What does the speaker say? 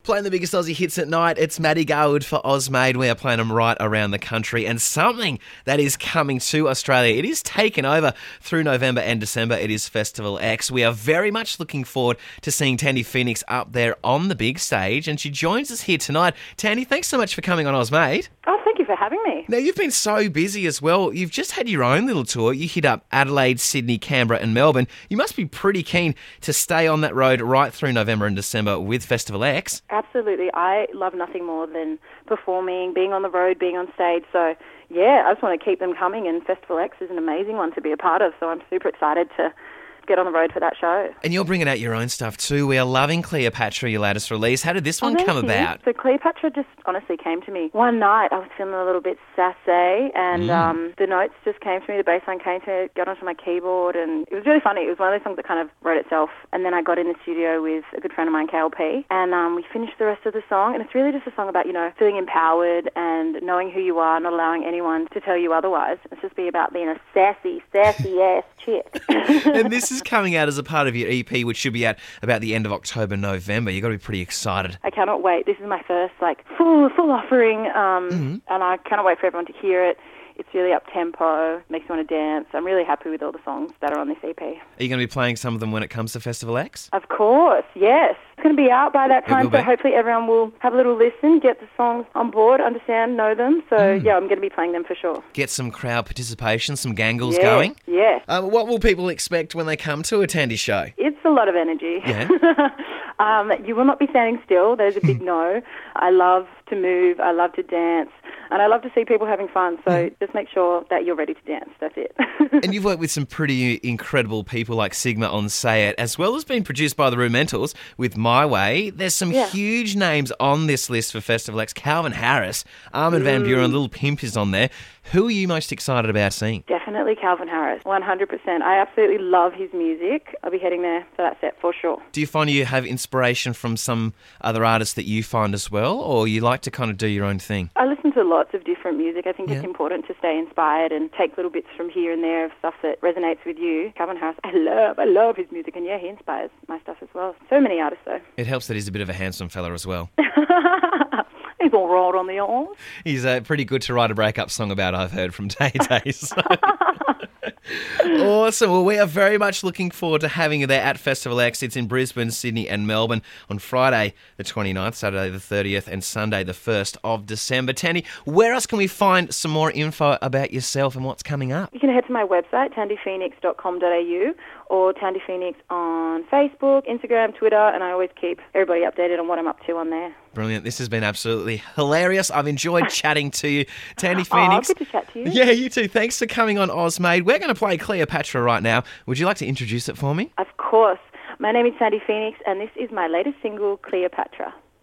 Playing the biggest Aussie hits at night, it's Maddie Garwood for Ozmade. We are playing them right around the country. And something that is coming to Australia, it is taken over through November and December. It is Festival X. We are very much looking forward to seeing Tandy Phoenix up there on the big stage. And she joins us here tonight. Tandy, thanks so much for coming on Ozmade. Oh, thank you for having me. Now, you've been so busy as well. You've just had your own little tour. You hit up Adelaide, Sydney, Canberra and Melbourne. You must be pretty keen to stay on that road right through November and December with Festival X. Absolutely. I love nothing more than performing, being on the road, being on stage. So, yeah, I just want to keep them coming, and Festival X is an amazing one to be a part of. So I'm super excited to get on the road for that show. And you're bringing out your own stuff too. We are loving Cleopatra, your latest release. How did this one come about? So Cleopatra just honestly came to me. One night I was feeling a little bit sassy, and the notes just came to me, the bass line came to me, got onto my keyboard, and it was really funny. It was one of those songs that kind of wrote itself. And then I got in the studio with a good friend of mine, KLP, and we finished the rest of the song. And it's really just a song about, feeling empowered and knowing who you are, not allowing anyone to tell you otherwise. It's just be about being a sassy ass chick. And this is coming out as a part of your EP, which should be out about the end of October, November. You've got to be pretty excited. I cannot wait. This is my first full offering, and I cannot wait for everyone to hear it. It's really up-tempo, makes you want to dance. I'm really happy with all the songs that are on this EP. Are you going to be playing some of them when it comes to Festival X? Of course, yes. It's going to be out by that time, so hopefully everyone will have a little listen, get the songs on board, understand, know them. So, yeah, I'm going to be playing them for sure. Get some crowd participation, some gangles going? Yeah. What will people expect when they come to a Tandy show? It's a lot of energy. Yeah. You will not be standing still. There's a big no. I love to move. I love to dance. And I love to see people having fun, so just make sure that you're ready to dance. That's it. And you've worked with some pretty incredible people like Sigma on Say It, as well as being produced by the Rumentals with My Way. There's some huge names on this list for Festival X. Calvin Harris, Armin van Buuren, Lil Pimp is on there. Who are you most excited about seeing? Definitely Calvin Harris, 100%. I absolutely love his music. I'll be heading there for that set for sure. Do you find you have inspiration from some other artists that you find as well, or you like to kind of do your own thing? I listen to lots of different music. I think it's important to stay inspired and take little bits from here and there of stuff that resonates with you. Calvin Harris, I love his music, and he inspires my stuff as well. So many artists though. It helps that he's a bit of a handsome fella as well. He's all right on the arms. He's pretty good to write a breakup song about, I've heard from Tay Tay. So. Awesome. Well, we are very much looking forward to having you there at Festival X. It's in Brisbane, Sydney and Melbourne on Friday the 29th, Saturday the 30th and Sunday the 1st of December. Tandy, where else can we find some more info about yourself and what's coming up? You can head to my website, tandyphoenix.com.au, or Tandy Phoenix on Facebook, Instagram, Twitter, and I always keep everybody updated on what I'm up to on there. Brilliant. This has been absolutely hilarious. I've enjoyed chatting to you. Tandy Phoenix. Good to chat to you. Yeah, you too. Thanks for coming on Ozmade. We're going to play Cleopatra right now. Would you like to introduce it for me? Of course. My name is Tandy Phoenix, and this is my latest single, Cleopatra.